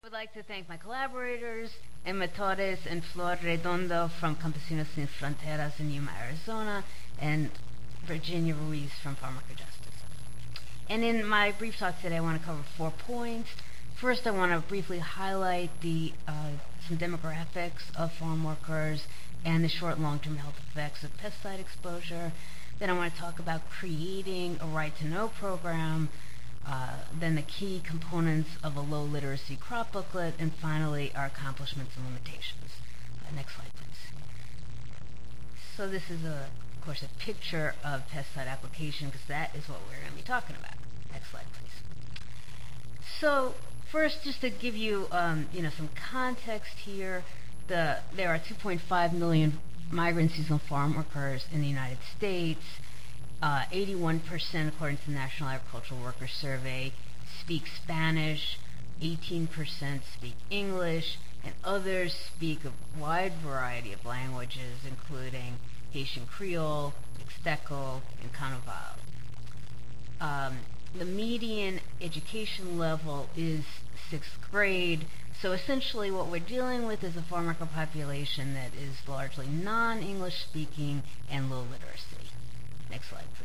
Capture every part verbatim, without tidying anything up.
I would like to thank my collaborators, Emma Torres and Flor Redondo from Campesinos Sin Fronteras in Yuma, Arizona, and Virginia Ruiz from Pharmacojustice. And in my brief talk today, I want to cover four points. First, I want to briefly highlight the uh, some demographics of farm workers and the short and long-term health effects of pesticide exposure. Then I want to talk about creating a right-to-know program, uh, then the key components of a low literacy crop booklet, and finally our accomplishments and limitations. Uh, next slide, please. So this is, a, of course, a picture of pesticide application because that is what we're going to be talking about. Next slide, please. So first, just to give you, um, you know, some context here, the there are two point five million migrant seasonal farm workers in the United States. Uh, eighty-one percent, according to the National Agricultural Workers Survey, speak Spanish, eighteen percent speak English, and others speak a wide variety of languages, including Haitian Creole, Mixteco, and Canoval. Um, the median education level is sixth grade, so essentially what we're dealing with is a farm worker population that is largely non-English speaking and low literacy. Next slide, please.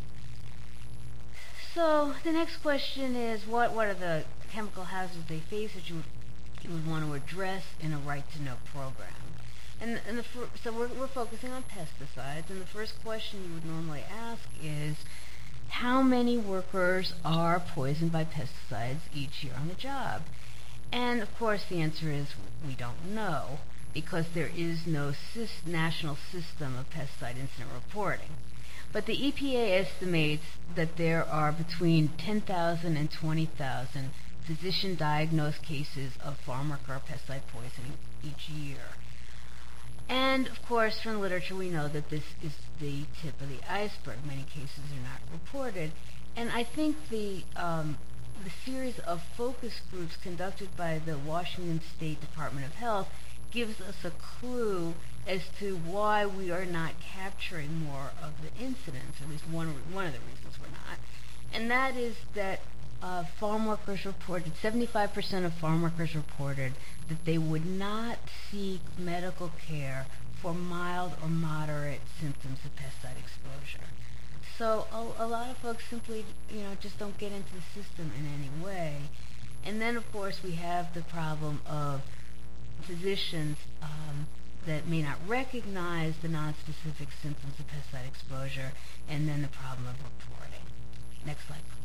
So the next question is, what, what are the chemical hazards they face that you would, you would want to address in a right-to-know program? And, and the fir- so we're, we're focusing on pesticides, and the first question you would normally ask is, how many workers are poisoned by pesticides each year on the job? And of course the answer is we don't know, because there is no sys- national system of pesticide incident reporting. But the E P A estimates that there are between ten thousand and twenty thousand physician-diagnosed cases of farm worker pesticide poisoning each year. And, of course, from the literature we know that this is the tip of the iceberg. Many cases are not reported. And I think the, um, the series of focus groups conducted by the Washington State Department of Health gives us a clue as to why we are not capturing more of the incidents, at least one, one of the reasons we're not. And that is that uh, farm workers reported, seventy-five percent of farm workers reported that they would not seek medical care for mild or moderate symptoms of pesticide exposure. So a, a lot of folks simply, you know, just don't get into the system in any way. And then, of course, we have the problem of physicians um, that may not recognize the nonspecific symptoms of pesticide exposure, and then the problem of reporting. Next slide, please.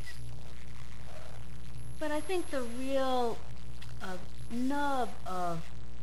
But I think the real uh, nub of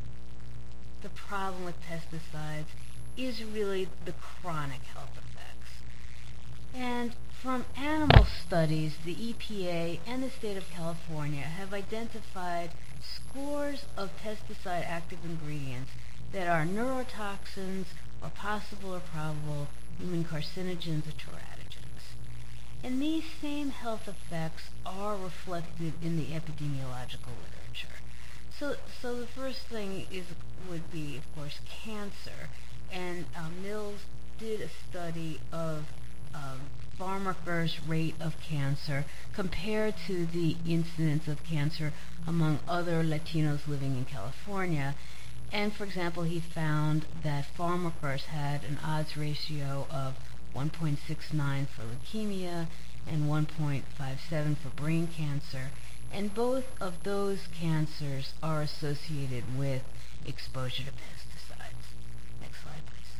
the problem with pesticides is really the chronic health effects. And from animal studies, the E P A and the state of California have identified scores of pesticide active ingredients that are neurotoxins or possible or probable human carcinogens or teratogens. And these same health effects are reflected in the epidemiological literature. So, so the first thing is would be, of course, cancer. And um, Mills did a study of um, farm workers' rate of cancer compared to the incidence of cancer among other Latinos living in California. And, for example, he found that farm workers had an odds ratio of one point six nine for leukemia and one point five seven for brain cancer. And both of those cancers are associated with exposure to pesticides. Next slide, please.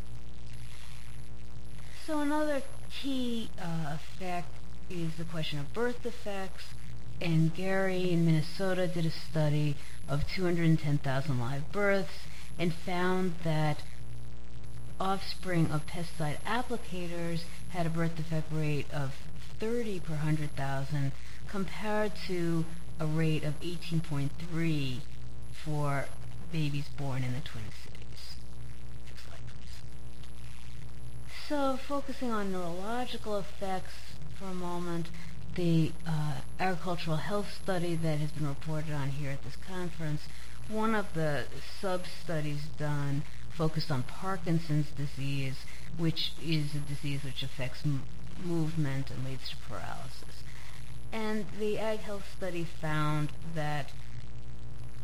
So another key uh, effect is the question of birth defects. And Gary in Minnesota did a study of two hundred ten thousand live births and found that offspring of pesticide applicators had a birth defect rate of thirty per one hundred thousand compared to a rate of eighteen point three for babies born in the Twin Cities. Next slide, please. So focusing on neurological effects for a moment, the uh, agricultural health study that has been reported on here at this conference, one of the sub-studies done focused on Parkinson's disease, which is a disease which affects m- movement and leads to paralysis. And the Ag Health study found that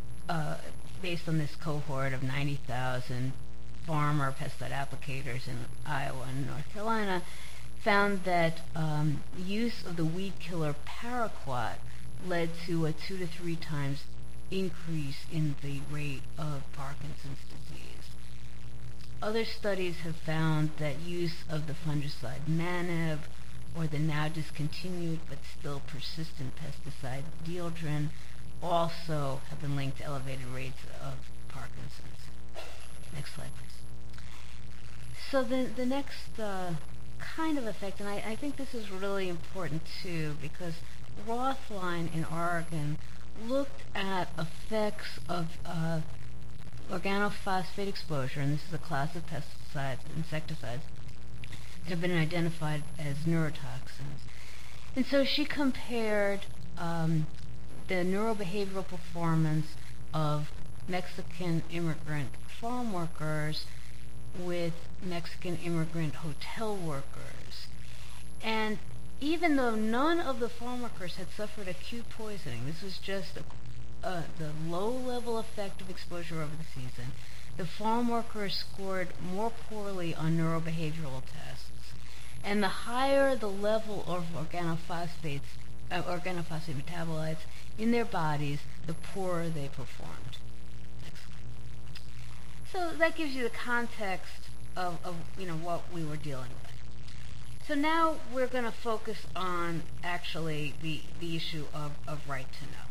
based on this cohort of ninety thousand farmer pesticide applicators in Iowa and North Carolina, found that um, use of the weed killer paraquat led to a two to three times increase in the rate of Parkinson's disease. Other studies have found that use of the fungicide Maneb or the now discontinued but still persistent pesticide Dieldrin also have been linked to elevated rates of Parkinson's. Next slide, please. So the, the next uh, kind of effect, and I, I think this is really important too, because Rothline in Oregon looked at effects of uh, organophosphate exposure, and this is a class of pesticides, insecticides, that have been identified as neurotoxins. And so she compared um, the neurobehavioral performance of Mexican immigrant farm workers with Mexican immigrant hotel workers. And even though none of the farm workers had suffered acute poisoning, this was just a, uh, the low-level effect of exposure over the season, the farm workers scored more poorly on neurobehavioral tests. And the higher the level of organophosphates, uh, organophosphate metabolites in their bodies, the poorer they performed. Next slide. So that gives you the context of, of you know what we were dealing with. So now we're going to focus on actually the, the issue of, of right to know.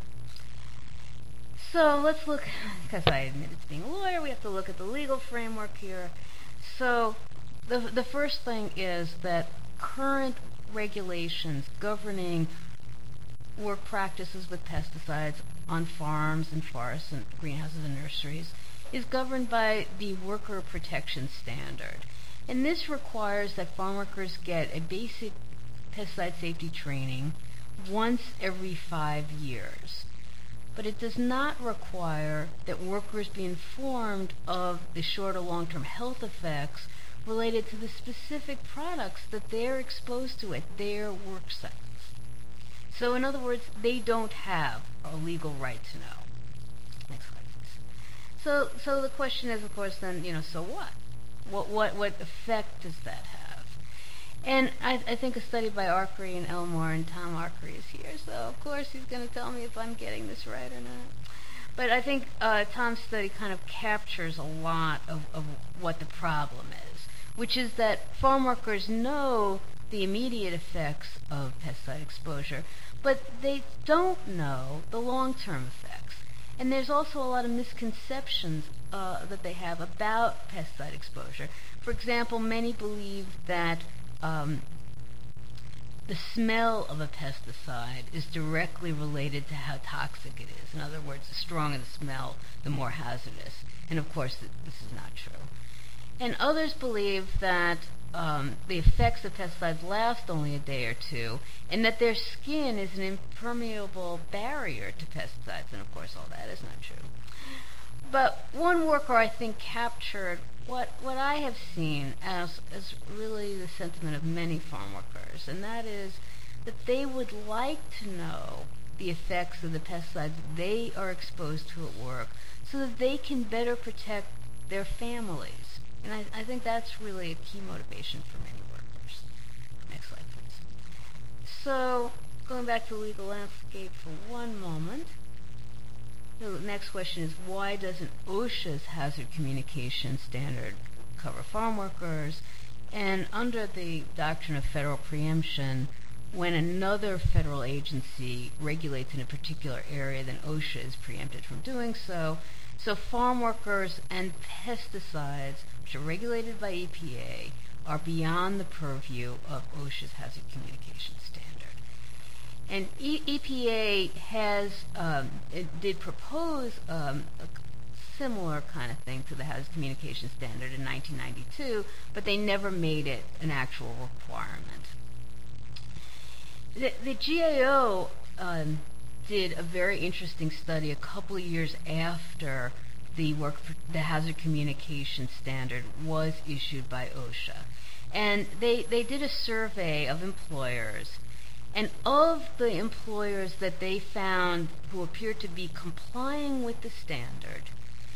So let's look, because I admitted to being a lawyer, we have to look at the legal framework here. So the, the first thing is that current regulations governing work practices with pesticides on farms and forests and greenhouses and nurseries is governed by the Worker Protection Standard. And this requires that farm workers get a basic pesticide safety training once every five years. But it does not require that workers be informed of the short or long-term health effects related to the specific products that they're exposed to at their work sites. So in other words, they don't have a legal right to know. Next slide, please. So, so the question is, of course, then, you know, so what? What what what effect does that have? And I, I think a study by Arkery and Elmore, and Tom Arkery is here, so of course he's going to tell me if I'm getting this right or not. But I think uh, Tom's study kind of captures a lot of, of what the problem is, which is that farm workers know the immediate effects of pesticide exposure, but they don't know the long-term effects. And there's also a lot of misconceptions uh, that they have about pesticide exposure. For example, many believe that um, the smell of a pesticide is directly related to how toxic it is. In other words, the stronger the smell, the more hazardous. And of course, th- this is not true. And others believe that um, the effects of pesticides last only a day or two, and that their skin is an impermeable barrier to pesticides, and of course all that is not true. But one worker, I think, captured what what I have seen as, as really the sentiment of many farm workers, and that is that they would like to know the effects of the pesticides they are exposed to at work so that they can better protect their families. And I, I think that's really a key motivation for many workers. Next slide, please. So, going back to the legal landscape for one moment, the next question is, why doesn't OSHA's hazard communication standard cover farm workers? And under the doctrine of federal preemption, when another federal agency regulates in a particular area, then OSHA is preempted from doing so. So farm workers and pesticides, which are regulated by E P A, are beyond the purview of OSHA's hazard communication standard. And e- EPA has, um, it did propose um, a similar kind of thing to the hazard communication standard in nineteen ninety-two, but they never made it an actual requirement. The, the G A O um, did a very interesting study a couple of years after the work the hazard communication standard was issued by OSHA. And they, they did a survey of employers, and of the employers that they found who appeared to be complying with the standard,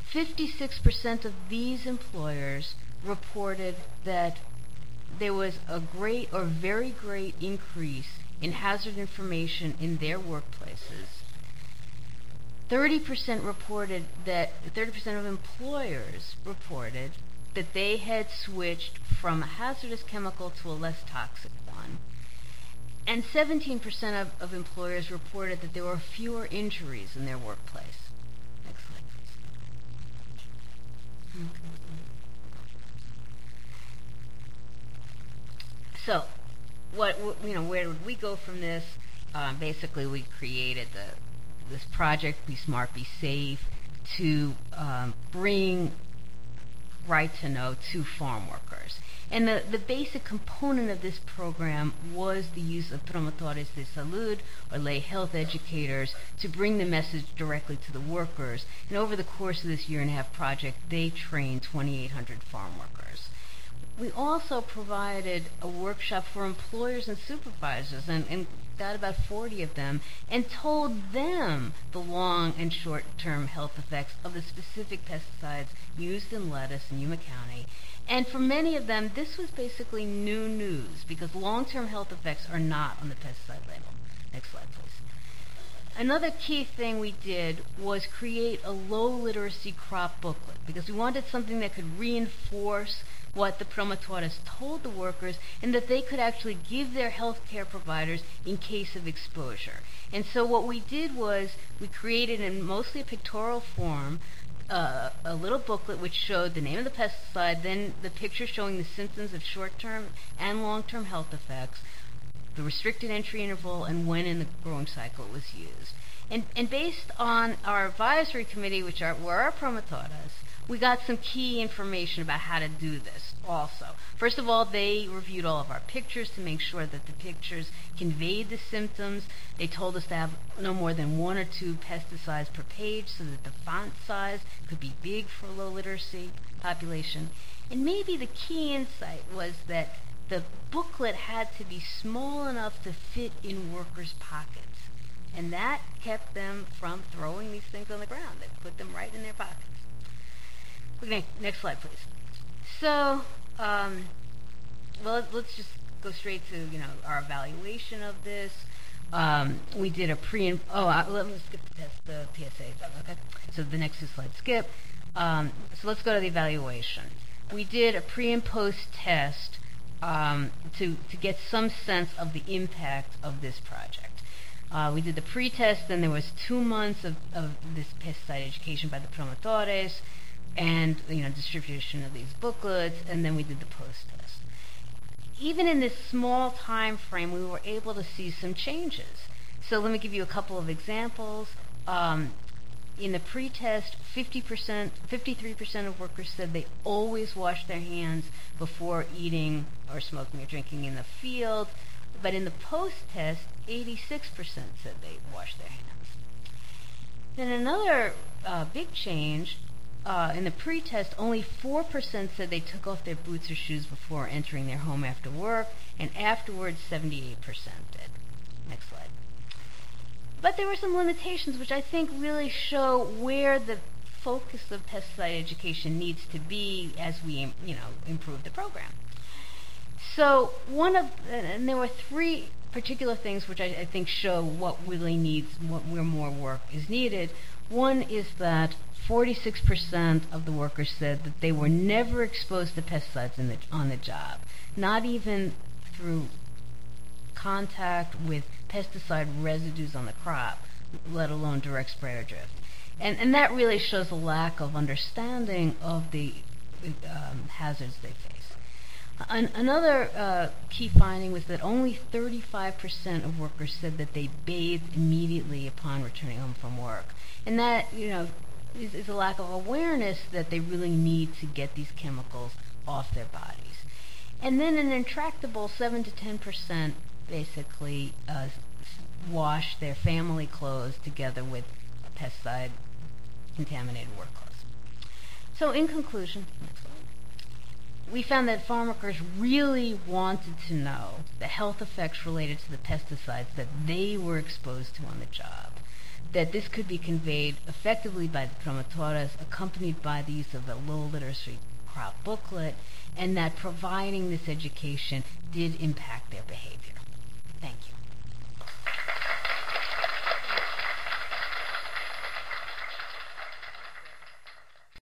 fifty-six percent of these employers reported that there was a great or very great increase in hazard information in their workplaces. thirty percent reported that thirty percent of employers reported that they had switched from a hazardous chemical to a less toxic one. And seventeen percent of, of employers reported that there were fewer injuries in their workplace. Next slide, please. Okay. So, what, you know, where would we go from this? Um, basically, we created the this project, Be Smart, Be Safe, to um, bring right to know to farm workers. And the, the basic component of this program was the use of promotores de salud, or lay health educators, to bring the message directly to the workers. And over the course of this year and a half project, they trained twenty-eight hundred farm workers. We also provided a workshop for employers and supervisors, and, and got about forty of them, and told them the long and short-term health effects of the specific pesticides used in lettuce in Yuma County. And for many of them, this was basically new news, because long-term health effects are not on the pesticide label. Next slide, please. Another key thing we did was create a low literacy crop booklet, because we wanted something that could reinforce what the promotores told the workers, and that they could actually give their health care providers in case of exposure. And so what we did was we created, in mostly a pictorial form, uh, a little booklet which showed the name of the pesticide, then the picture showing the symptoms of short-term and long-term health effects, the restricted entry interval, and when in the growing cycle it was used. And, and based on our advisory committee, which are, were our promotores, we got some key information about how to do this also. First of all, they reviewed all of our pictures to make sure that the pictures conveyed the symptoms. They told us to have no more than one or two pesticides per page so that the font size could be big for a low literacy population. And maybe the key insight was that the booklet had to be small enough to fit in workers' pockets. And that kept them from throwing these things on the ground. They put them right in their pockets. Okay, next slide, please. So, um, well, let's just go straight to, you know, our evaluation of this. Um, we did a pre and, oh, uh, let me skip the, test, the P S A, okay? So the next two slides skip. Um, so let's go to the evaluation. We did a pre and post test um, to, to get some sense of the impact of this project. Uh, we did the pre-test, then there was two months of, of this pesticide education by the promotores, and, you know, distribution of these booklets, and then we did the post-test. Even in this small time frame, we were able to see some changes. So let me give you a couple of examples. Um, in the pre-test, fifty percent, fifty-three percent of workers said they always wash their hands before eating or smoking or drinking in the field. But in the post-test, eighty-six percent said they wash their hands. Then another uh, big change, uh, in the pre-test, only four percent said they took off their boots or shoes before entering their home after work, and afterwards, seventy-eight percent did. Next slide. But there were some limitations which I think really show where the focus of pesticide education needs to be as we, you know, improve the program. So one of, and there were three particular things which I, I think show what really needs, what, where more work is needed. One is that forty-six percent of the workers said that they were never exposed to pesticides in the, on the job, not even through contact with pesticide residues on the crop, let alone direct spray or drift. And, and that really shows a lack of understanding of the um, hazards they face. An, another uh, key finding was that only thirty-five percent of workers said that they bathed immediately upon returning home from work. And that, you know, is, is a lack of awareness that they really need to get these chemicals off their bodies. And then an intractable seven to ten percent basically uh, wash their family clothes together with pesticide contaminated work clothes. So in conclusion, next slide. We found that farm workers really wanted to know the health effects related to the pesticides that they were exposed to on the job. that this could be conveyed effectively by the promotoras, accompanied by the use of a low literacy crowd booklet, and that providing this education did impact